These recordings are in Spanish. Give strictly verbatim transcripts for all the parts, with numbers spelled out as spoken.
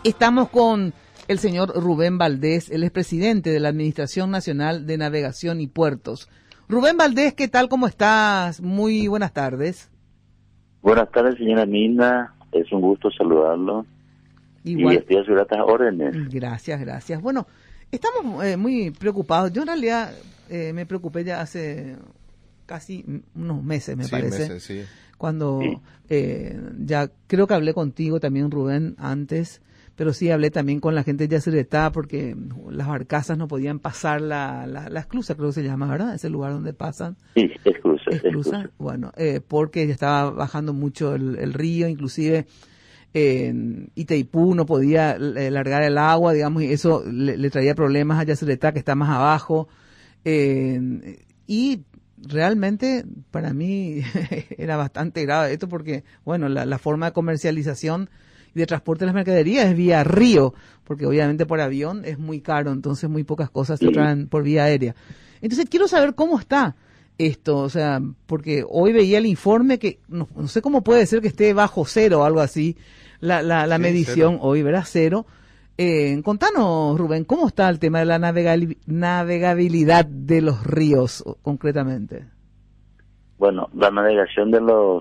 Estamos con el señor Rubén Valdés, él es presidente de la Administración Nacional de Navegación y Puertos. Rubén Valdés, ¿qué tal? ¿Cómo estás? Muy buenas tardes. Buenas tardes, señora Nina. Es un gusto saludarlo. Igual. Y estoy a sus gratas órdenes. Gracias, gracias. Bueno, estamos eh, muy preocupados. Yo en realidad eh, me preocupé ya hace casi unos meses, me sí, parece. Meses, sí. Cuando sí. Eh, ya creo que hablé contigo también, Rubén, antes, pero sí hablé también con la gente de Yacyretá porque las barcazas no podían pasar la, la, la esclusa, creo que se llama, ¿verdad? Ese lugar donde pasan. Sí, esclusa. Esclusa, esclusa. Bueno, eh, porque ya estaba bajando mucho el, el río, inclusive en Itaipú no podía eh, largar el agua, digamos, y eso le, le traía problemas a Yacyretá, que está más abajo. Eh, y realmente para mí era bastante grave esto porque, bueno, la, la forma de comercialización y de transporte de las mercaderías es vía río, porque obviamente por avión es muy caro, entonces muy pocas cosas se traen por vía aérea. Entonces quiero saber cómo está esto, o sea, porque hoy veía el informe que no, no sé cómo puede ser que esté bajo cero o algo así, la, la, la sí, medición cero. Hoy, ¿verdad? Cero. Eh, contanos, Rubén, ¿cómo está el tema de la navegabil- navegabilidad de los ríos, concretamente? Bueno, la navegación de los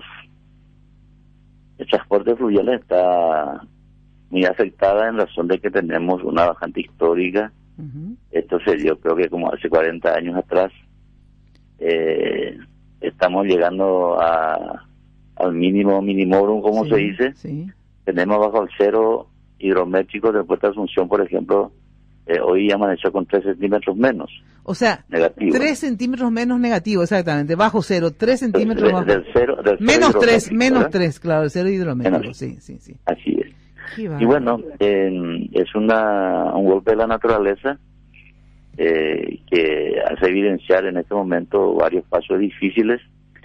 el transporte fluvial está muy afectada en razón de que tenemos una bajante histórica. Uh-huh. Esto se dio creo que como hace cuarenta años atrás. Eh, estamos llegando a al mínimo minimorum, como sí, se dice. Sí. Tenemos bajo el cero hidrométrico del puerto de Asunción, por ejemplo, eh, hoy amaneció con tres centímetros menos. O sea, negativo. tres centímetros menos negativo, exactamente, bajo cero, tres centímetros de, bajo. Del cero, del menos cero tres, menos ¿verdad? tres, claro, el cero hidrométrico, menos. sí, sí, sí. Así es. Y bueno, eh, es una un golpe de la naturaleza eh, que hace evidenciar en este momento varios pasos difíciles.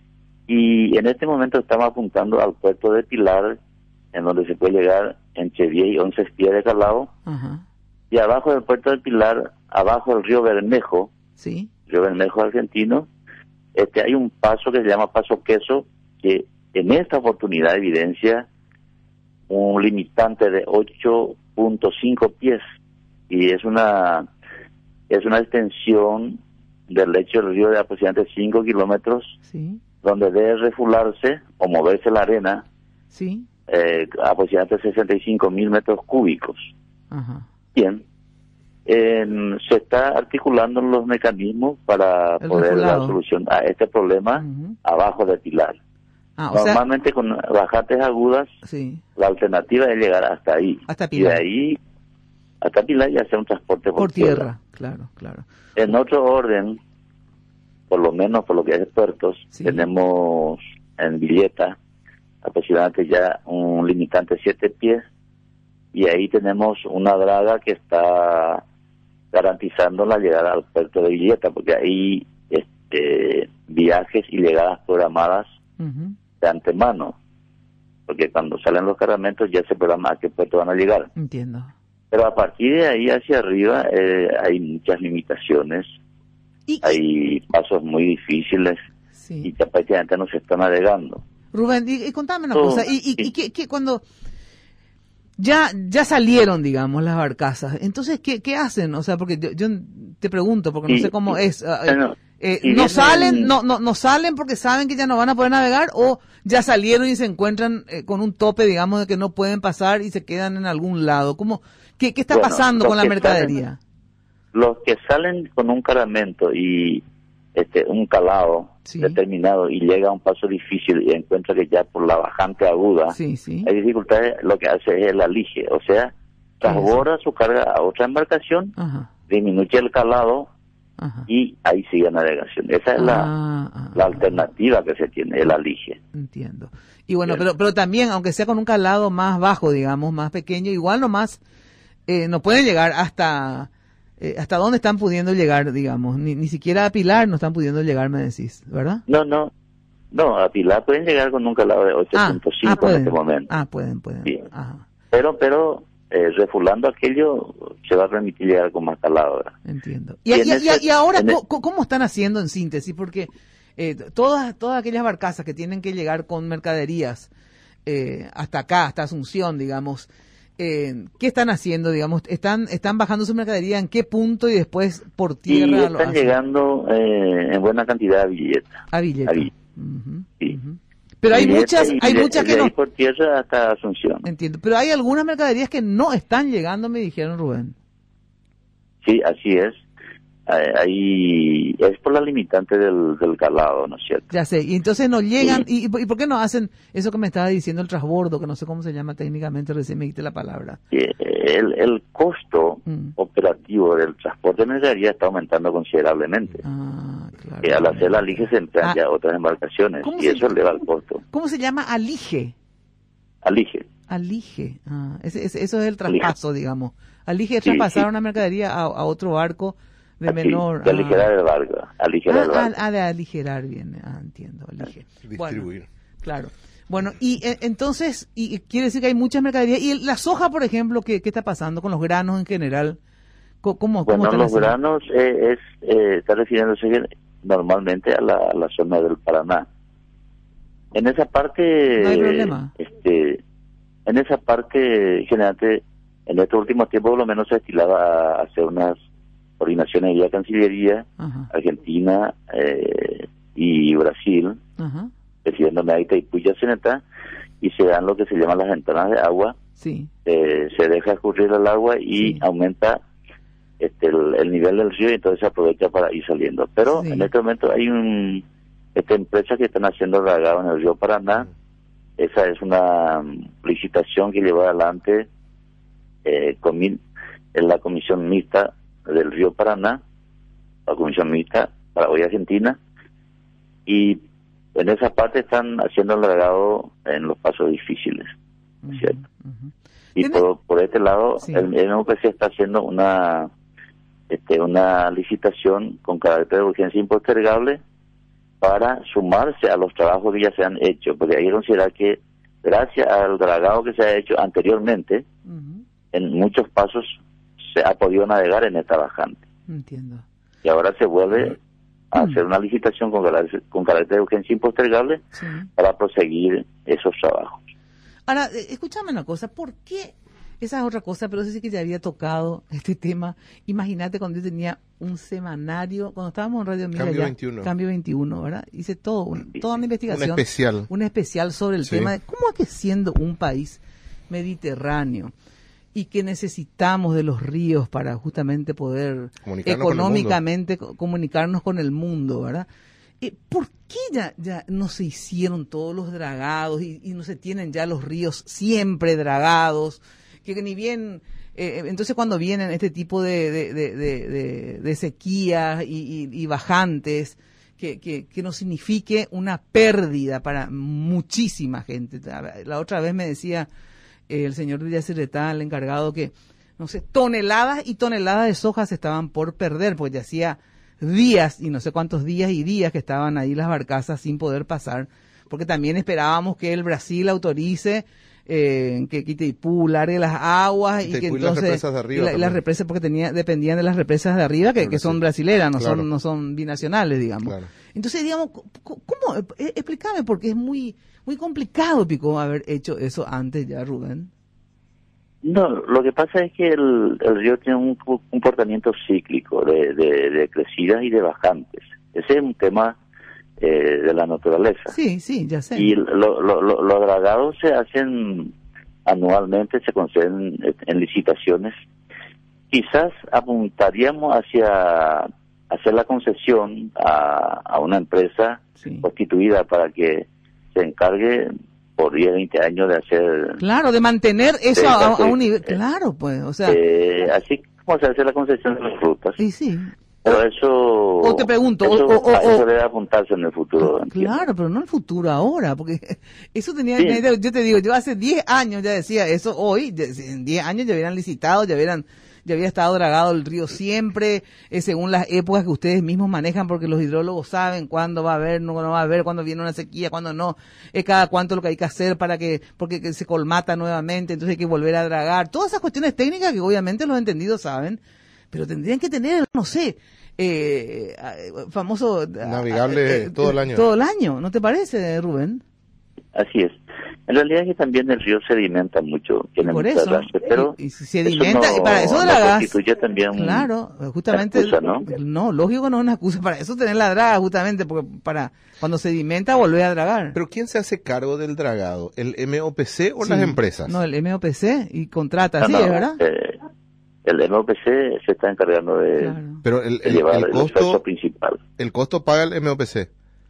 Y en este momento estamos apuntando al puerto de Pilar, en donde se puede llegar entre diez y once pies de calado. Uh-huh. Y abajo del puerto de Pilar, abajo del río Bermejo, sí. río Bermejo argentino, este hay un paso que se llama Paso Queso, que en esta oportunidad evidencia un limitante de ocho punto cinco pies, y es una es una extensión del lecho del río de aproximadamente cinco kilómetros, sí. donde debe refularse o moverse la arena, sí. eh, aproximadamente sesenta y cinco mil metros cúbicos. Ajá. Bien, eh, se está articulando los mecanismos para El poder refulado. dar solución a este problema uh-huh. abajo de Pilar. Ah, Normalmente sea, con bajantes agudas, sí. la alternativa es llegar hasta ahí. Hasta Pilar. Y de ahí hasta Pilar y hacer un transporte por, por tierra. tierra. Claro, claro. En otro orden, por lo menos por lo que es puertos, sí. tenemos en Villeta aproximadamente ya un limitante de siete pies, y ahí tenemos una draga que está garantizando la llegada al puerto de Villeta, porque hay este, viajes y llegadas programadas uh-huh. de antemano, porque cuando salen los cargamentos ya se programa a qué puerto van a llegar. Entiendo. Pero a partir de ahí hacia arriba eh, hay muchas limitaciones, ¿Y? hay pasos muy difíciles sí. y que prácticamente no se está navegando. Rubén, y, y contame una oh, cosa, y, y, y que, que cuando ya ya salieron, digamos, las barcazas, entonces, ¿qué, qué hacen? O sea, porque yo, yo te pregunto, porque no y, sé cómo y, es, uh, no, eh, ¿no salen en... no, no no salen porque saben que ya no van a poder navegar, o ya salieron y se encuentran eh, con un tope, digamos, de que no pueden pasar y se quedan en algún lado? ¿Cómo, qué, qué está bueno, pasando con la mercadería? Salen, los que salen con un cargamento y este un calado sí. determinado y llega a un paso difícil y encuentra que ya por la bajante aguda sí, sí. hay dificultades, lo que hace es el alige, o sea, transborda su carga a otra embarcación, Ajá. disminuye el calado Ajá. y ahí sigue la navegación. Esa es ah, la, ah, la alternativa que se tiene, el alige. Entiendo. Y bueno, pero pero también, aunque sea con un calado más bajo, digamos, más pequeño, igual nomás eh, no pueden llegar hasta... Eh, ¿hasta dónde están pudiendo llegar, digamos? Ni, ni siquiera a Pilar no están pudiendo llegar, me decís, ¿verdad? No, no. No, a Pilar pueden llegar con un calado de ocho punto cinco ah, ah, en este momento. Ah, pueden, pueden. Sí. Ajá. Pero, pero, eh, refulando aquello, se va a permitir llegar con más calado ahora. Entiendo. ¿Y, y, y, ese, y ahora, ¿cómo, el... ¿cómo están haciendo en síntesis? Porque eh, todas, todas aquellas barcazas que tienen que llegar con mercaderías eh, hasta acá, hasta Asunción, digamos, Eh, ¿Qué están haciendo, digamos? ¿Están están bajando su mercadería en qué punto y después por tierra? Y están llegando eh, en buena cantidad a Villeta. A Villeta. A Villeta. Uh-huh, sí. Uh-huh. Pero hay Villeta muchas, y, hay de, muchas que de no. Ahí por tierra hasta Asunción. Entiendo. Pero hay algunas mercaderías que no están llegando, me dijeron, Rubén. Sí, así es. Ahí es por la limitante del, del calado, ¿no es cierto? Ya sé, y entonces no llegan, sí. y, y ¿por qué no hacen eso que me estaba diciendo el transbordo, que no sé cómo se llama técnicamente, recién me dijiste la palabra? El, el costo mm. operativo del transporte de mercadería está aumentando considerablemente. Ah, claro. Que al hacer la alige se emplean ah. ya otras embarcaciones y eso eleva el costo. ¿Cómo se llama alige? Alige. Alige, ah, ese, ese, eso es el traspaso, alige. digamos. Alige es traspasar sí, sí. una mercadería a, a otro barco de Así, menor. De aligerar ah. el barco. Aligerar ah, el barco. Ah, de aligerar bien, ah, entiendo, alige. Distribuir. Bueno, claro. Bueno, y eh, entonces, y quiere decir que hay muchas mercaderías. Y el, la soja, por ejemplo, ¿qué, ¿qué está pasando con los granos en general? ¿Cómo, cómo bueno, están los haciendo? granos eh, es, eh, está refiriéndose normalmente a la, a la zona del Paraná. En esa parte... No hay problema. Este, en esa parte, generalmente, en estos últimos tiempos, por lo menos se estilaba a hacer unas coordinaciones vía Cancillería, Ajá. Argentina eh, y Brasil, Ajá. refiriéndome a Itaipú y Yaceneta, y se dan lo que se llaman las ventanas de agua. Sí. Eh, se deja escurrir el agua y sí. aumenta este, el, el nivel del río y entonces se aprovecha para ir saliendo. Pero sí. en este momento hay un esta empresa que están haciendo dragado en el río Paraná. Esa es una licitación que lleva adelante eh, con, en la comisión mixta del río Paraná, la comisión mixta Paraguay Argentina, y en esa parte están haciendo el dragado en los pasos difíciles, uh-huh, ¿cierto? Uh-huh. Y por, por este lado, sí. el, el M U P C está haciendo una este, una licitación con carácter de urgencia impostergable para sumarse a los trabajos que ya se han hecho, porque hay que considerar que gracias al dragado que se ha hecho anteriormente, uh-huh. en muchos pasos se ha podido navegar en esta bajante. Entiendo. Y ahora se vuelve a hacer una licitación con carácter, con carácter de urgencia impostergable sí. para proseguir esos trabajos. Ahora, escúchame una cosa, ¿por qué? Esa es otra cosa, pero eso sí que ya había tocado este tema. Imagínate cuando yo tenía un semanario, cuando estábamos en Radio Mil Cambio allá, veintiuno. Cambio veintiuno, ¿verdad? Hice todo, un, toda una investigación. Un especial. Un especial sobre el sí. tema de cómo es que siendo un país mediterráneo y que necesitamos de los ríos para justamente poder económicamente con comunicarnos con el mundo, ¿verdad? Eh, ¿Por qué ya, ya no se hicieron todos los dragados y, y no se tienen ya los ríos siempre dragados? Que ni bien, eh, entonces cuando vienen este tipo de, de, de, de, de, de sequías y, y, y bajantes, que, que, que no signifique una pérdida para muchísima gente. La otra vez me decía eh, el señor de Yacyretá, el encargado, que, no sé, toneladas y toneladas de soja se estaban por perder, porque ya hacía días, y no sé cuántos días y días que estaban ahí las barcazas sin poder pasar, porque también esperábamos que el Brasil autorice Eh, que Itaipú largue las aguas y, y que entonces las represas de arriba y la, las represas porque tenía dependían de las represas de arriba que, claro, que son sí. brasileras, no claro. son no son binacionales, digamos. Claro. Entonces, digamos, ¿cómo? Explícame, porque es muy muy complicado, Pico, haber hecho eso antes ya, Rubén. No, lo que pasa es que el, el río tiene un comportamiento cíclico de, de, de crecidas y de bajantes. Ese es un tema Eh, de la naturaleza. Sí, sí, ya sé. Y lo, lo, lo, los dragados se hacen anualmente, se conceden en licitaciones. Quizás apuntaríamos hacia hacer la concesión a, a una empresa sí. constituida para que se encargue por diez, veinte años de hacer... Claro, de mantener eso de, a, a un nivel... Eh, claro, pues, o sea... Eh, así como se hace la concesión de las frutas. Sí, sí. Pero eso... O te pregunto... Eso, o, o, eso o, debe apuntarse en el futuro. Claro, pero no en el futuro ahora, porque eso tenía... Sí. Yo te digo, yo hace diez años ya decía eso, hoy, en diez años ya hubieran licitado, ya hubieran... ya había estado dragado el río siempre, eh, según las épocas que ustedes mismos manejan, porque los hidrólogos saben cuándo va a haber, no, no va a haber, cuándo viene una sequía, cuándo no, es cada cuánto lo que hay que hacer para que, porque que se colmata nuevamente, entonces hay que volver a dragar, todas esas cuestiones técnicas que obviamente los entendidos saben, pero tendrían que tener, no sé, eh, famoso... navegable eh, eh, todo el año. Todo el año, ¿no te parece, Rubén? así es. En realidad es que también el río sedimenta mucho, tiene por mucha eso, arrastre, pero y, y sedimenta, eso no, y para eso no dragas. constituye también claro, justamente, excusa, ¿no? no, lógico no es una excusa, para eso tener la draga, justamente, porque para cuando sedimenta volver a dragar. Pero ¿quién se hace cargo del dragado? ¿El M O P C o Sí. las empresas? No, el M O P C y contrata, No, sí, no, ¿verdad? eh, el M O P C se está encargando de, Claro. Pero el, de el, llevar el el esfuerzo costo, principal. el costo paga el M O P C.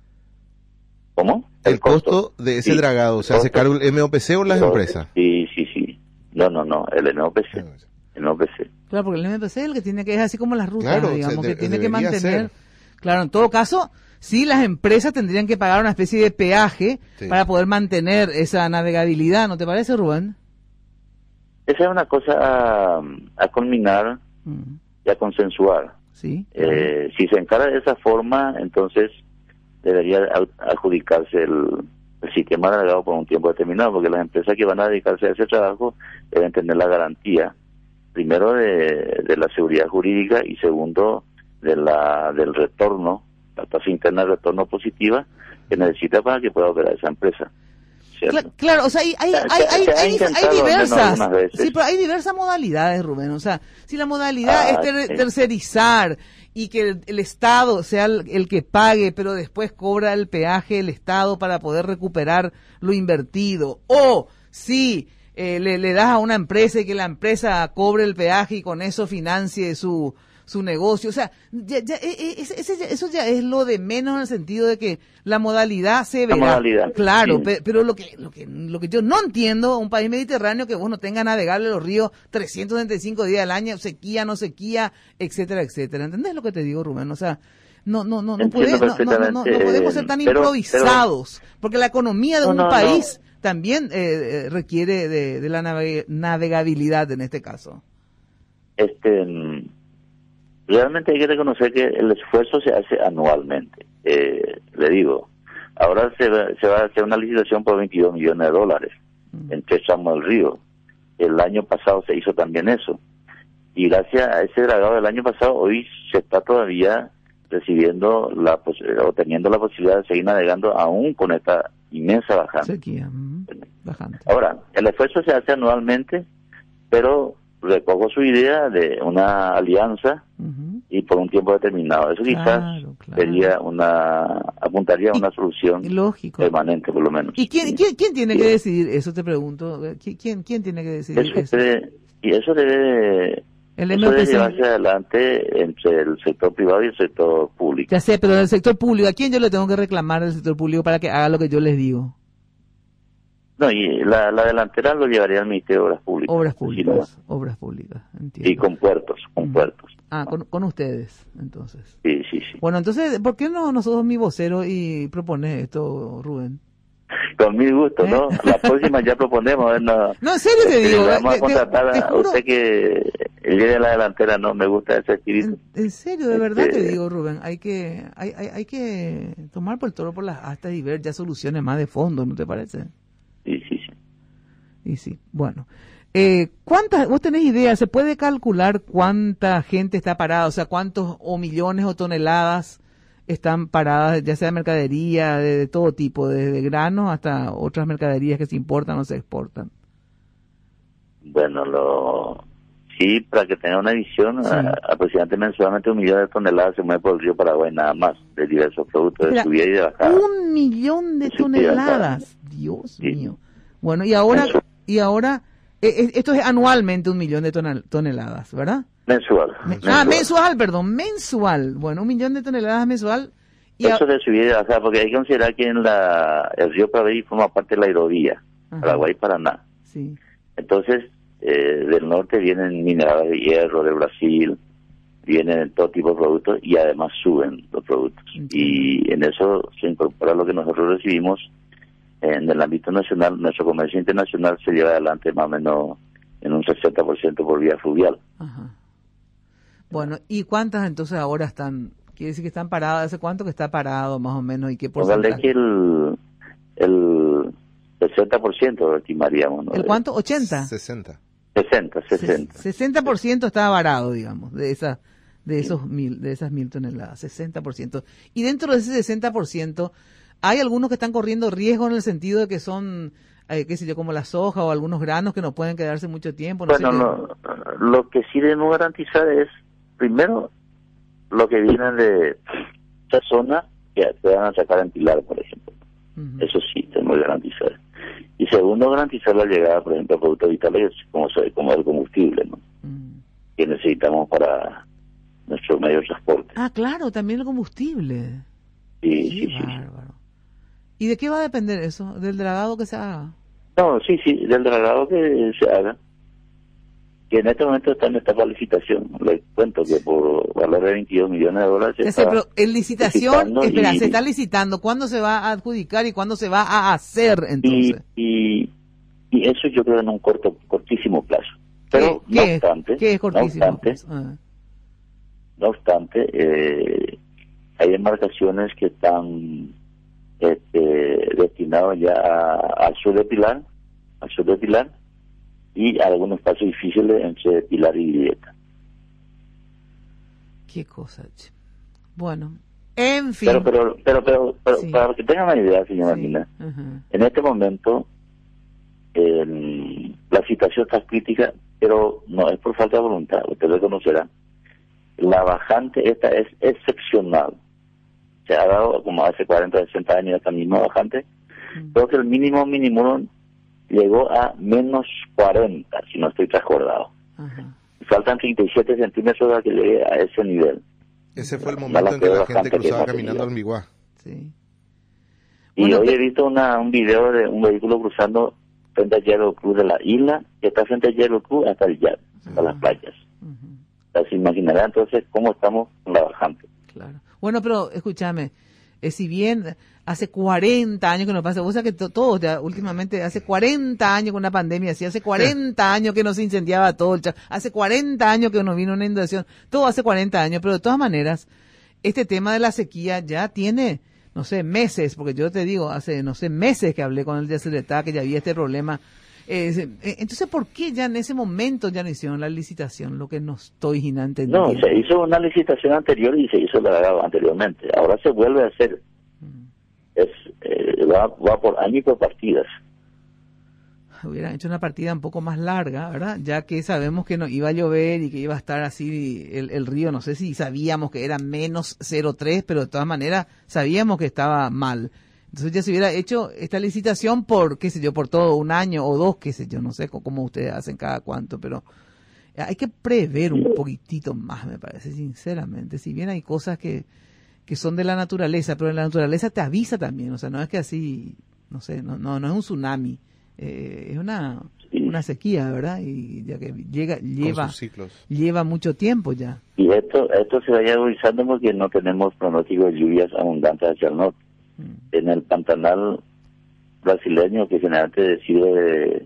¿Cómo? El, costo, de ese sí, dragado, ¿se hace costo. cargo el M O P C o las Todo- empresas? Sí, sí, sí. No, no, no, el M O P C. El M O P C. Claro, porque el M P C es el que tiene que, es así como las rutas, Claro, digamos, se de- que tiene que debería mantener. ser. Claro, en todo caso, sí, las empresas tendrían que pagar una especie de peaje Sí. para poder mantener esa navegabilidad, ¿no te parece, Rubén? Esa es una cosa a, a culminar Mm, y a consensuar. sí. Eh, si se encara de esa forma, entonces debería ad- adjudicarse el, el sistema dragado por un tiempo determinado, porque las empresas que van a dedicarse a ese trabajo deben tener la garantía, primero de, de la seguridad jurídica y segundo de la del retorno, la tasa interna de retorno positiva que necesita para que pueda operar esa empresa. ¿Cierto? Cla- Claro, o sea, hay, hay, Se- hay, hay, se ha hay, intentado hay al menos diversas, algunas veces. sí, pero hay diversas modalidades, Rubén. O sea, si la modalidad Ah, es ter- sí. tercerizar y que el, el Estado sea el, el que pague, pero después cobra el peaje el Estado para poder recuperar lo invertido, o si eh, le, le das a una empresa y que la empresa cobre el peaje y con eso financie su su negocio, o sea, ya, ya, eh, eh, ese- ese- eso ya es lo de menos en el sentido de que la modalidad se La verá. modalidad, Claro, sí. pe- pero lo que, lo que lo que yo no entiendo, un país mediterráneo que vos no tenga navegable los ríos trescientos sesenta y cinco días al año, sequía, no sequía, etcétera, etcétera. ¿Entendés lo que te digo, Rubén? O sea, no no no no, Entiendo puede- no, no, no, no, no perfectamente, podemos ser tan pero- improvisados, porque la economía de No, un no, no. país también eh, eh, requiere de, de la nave- navegabilidad en este caso. Este, mm, realmente hay que reconocer que el esfuerzo se hace anualmente. Eh, le digo, ahora se va, se va a hacer una licitación por veintidós millones de dólares Mm. en tres tramos del río. El año pasado se hizo también eso. Y gracias a ese dragado del año pasado, hoy se está todavía recibiendo la pos- o teniendo la posibilidad de seguir navegando aún con esta inmensa bajada. Sequía, mm, bajante. Ahora, el esfuerzo se hace anualmente, pero recojo su idea de una alianza Ujú. y por un tiempo determinado. Eso quizás Claro, claro. sería una, apuntaría a una solución Lógico. permanente por lo menos. ¿Y quién, Sí. quién, quién tiene Sí. que decidir eso? Te pregunto. ¿Qui- ¿Quién, quién tiene que decidir Eso eso? debe, y eso debe, El eso debe M O P C. llevarse adelante entre el sector privado y el sector público. Ya sé, pero en el sector público, ¿a quién yo le tengo que reclamar del sector público para que haga lo que yo les digo? No, y la, la delantera lo llevaría al Ministerio de Obras Públicas. Obras así públicas, nomás. obras públicas, entiendo. Y con puertos, con Mm. puertos. Ah, con, con ustedes, entonces. Sí, sí, sí. Bueno, entonces, ¿por qué no nosotros mi vocero y propones esto, Rubén? Con mil gusto, ¿no? ¿Eh? La próxima ya proponemos. a ver, no, No, en serio te digo. le vamos a te- te- contratar te a juro. usted que el día de la delantera no me gusta ese espíritu. En, en serio, de verdad Este- te digo, Rubén, hay que hay, hay, hay que tomar por el toro por las astas y ver ya soluciones más de fondo, ¿no te parece? Sí, sí, sí. Y sí, bueno. Eh, ¿cuántas, vos tenés idea, se puede calcular cuánta gente está parada, o sea, cuántos o millones o toneladas están paradas, ya sea mercadería de, de todo tipo, desde granos hasta otras mercaderías que se importan o se exportan? Bueno, lo sí, para que tenga una visión, Sí. a- aproximadamente mensualmente un millón de toneladas se mueve por el río Paraguay nada más, de diversos productos de Espera, subida y de bajada. un millón de Sí, sí, toneladas, Dios Sí. mío. Bueno, y ahora, Mensual. y ahora, eh, eh, esto es anualmente un millón de tonel- toneladas, ¿verdad? Mensual. Me- mensual. Ah, mensual, perdón, mensual. Bueno, un millón de toneladas mensual. Y a- Eso de subida y de bajada, porque hay que considerar que en la, el río Paraguay forma parte de la hidrovía, Ajá. Paraguay-Paraná. Sí. Entonces, eh, del norte vienen minerales de hierro de Brasil, vienen todo tipo de productos y además suben los productos. Entiendo. Y en eso se incorpora lo que nosotros recibimos en el ámbito nacional. Nuestro comercio internacional se lleva adelante más o menos en un sesenta por ciento por vía fluvial. Ajá. Bueno, ¿y cuántas entonces ahora están? Quiere decir que están paradas. ¿Hace cuánto que está parado más o menos? ¿Y qué Póngale porcentaje? que el, el sesenta por ciento estimaríamos, ¿no? ¿El cuánto? ¿ochenta? sesenta. sesenta, sesenta. sesenta por ciento está varado, digamos, de esa, de esos mil, de esas mil toneladas, sesenta por ciento. Y dentro de ese sesenta por ciento Hay algunos que están corriendo riesgo en el sentido de que son, eh, qué sé yo, como la soja o algunos granos que no pueden quedarse mucho tiempo. No Bueno, sé lo, lo que sí debemos garantizar es, primero, lo que viene de esa zona que se van a sacar en Pilar, por ejemplo. Uh-huh. Eso sí, tenemos que garantizar. Y segundo, garantizar la llegada, por ejemplo, de productos vitales como, como el combustible, ¿no? Uh-huh. Que necesitamos para nuestro medio de transporte. Ah, claro, también el combustible. Sí, Qué sí, sí. bárbaro. ¿Y de qué va a depender eso? ¿Del dragado que se haga? No, sí, sí, del dragado que se haga. Que en este momento está en etapa de licitación. Les cuento que por valor de veintidós millones de dólares se Ese, está pero en licitación, espera, y, se está licitando. ¿Cuándo se va a adjudicar y cuándo se va a hacer entonces? Y, y, y eso yo creo en un corto, cortísimo plazo. Pero ¿Qué, no qué, obstante, ¿qué es cortísimo no obstante, ah. no obstante eh, hay embarcaciones que están este, destinadas ya a, al sur de Pilar, al sur de Pilar, y algunos pasos difíciles entre Pilar y Villeta. Qué cosa, che. Bueno, en fin. Pero, pero, pero, pero, pero sí. Para que tengan una idea, señora sí. Mina, uh-huh. en este momento eh, la situación está crítica, pero no es por falta de voluntad, usted lo conocerá. La bajante esta es excepcional. Se ha dado como hace cuarenta, sesenta años esta misma bajante. Uh-huh. Creo que el mínimo mínimo llegó a menos cuarenta, si no estoy transcordado. Uh-huh. Faltan treinta y siete centímetros para que llegue a ese nivel. Ese fue el momento en que la gente cruzaba caminando al Miguá. Sí. Y bueno, hoy te... he visto una, un video de un vehículo cruzando frente al Yellow Cruz de la isla, que está frente al Yellow Cruz hasta el Yar, hasta uh-huh. las playas. Uh-huh. O sea, se imaginará entonces cómo estamos con la bajante. Claro. Bueno, pero escúchame, eh, si bien hace cuarenta años que nos pasa, vos sabés que to- todos ya últimamente, hace cuarenta años con una pandemia así, hace cuarenta años que nos incendiaba todo, el cha- hace cuarenta años que nos vino una inundación, todo hace cuarenta años, pero de todas maneras, este tema de la sequía ya tiene, no sé, meses, porque yo te digo, hace, no sé, meses que hablé con el de Yacyretá, que ya había este problema. Eh, entonces, ¿por qué ya en ese momento ya no hicieron la licitación? Lo que no estoy entendiendo. No, se hizo una licitación anterior y se hizo el dragado anteriormente. Ahora se vuelve a hacer. Mm. Es eh, va, va por año y por partidas. Hubieran hecho una partida un poco más larga, ¿verdad? Ya que sabemos que no iba a llover y que iba a estar así el, el río, no sé si sabíamos que era menos cero coma tres, pero de todas maneras sabíamos que estaba mal. Entonces ya se hubiera hecho esta licitación por, qué sé yo, por todo un año o dos, qué sé yo, no sé cómo ustedes hacen cada cuánto, pero hay que prever un poquitito más, me parece, sinceramente. Si bien hay cosas que, que son de la naturaleza, pero la naturaleza te avisa también, o sea, no es que así, no sé, no, no, no es un tsunami, eh, es una, una sequía, ¿verdad? Y ya que llega, lleva, lleva mucho tiempo ya. Y esto, esto se vaya agudizando porque no tenemos pronóstico de lluvias abundantes hacia el norte. En el Pantanal brasileño, que generalmente decide de,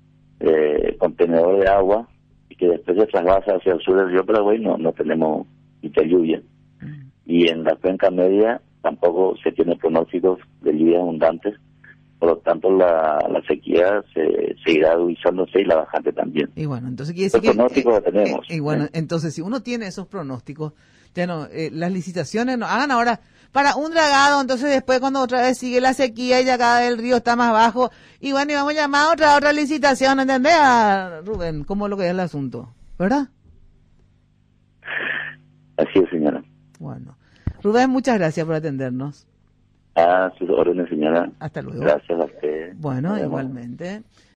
de contenedor de agua y que después se traslada hacia el sur del río Paraguay, no, no tenemos mucha lluvia. Mm. Y en la cuenca media tampoco se tiene pronósticos de lluvias abundantes, por lo tanto la, la sequía se seguirá agudizándose y la bajante también. Y bueno, entonces quiere decir que... Los pronósticos eh, lo tenemos. Eh, y bueno, ¿eh? Entonces si uno tiene esos pronósticos, ya no, eh, las licitaciones no hagan ahora para un dragado, entonces después cuando otra vez sigue la sequía y ya cada vez el río está más bajo, y bueno, y vamos a llamar a otra, otra licitación, ¿entendés, Rubén? ¿Cómo es lo que es el asunto? ¿Verdad? Así es, señora. Bueno. Rubén, muchas gracias por atendernos. A sus órdenes, señora. Hasta luego. Gracias a usted. Bueno, igualmente.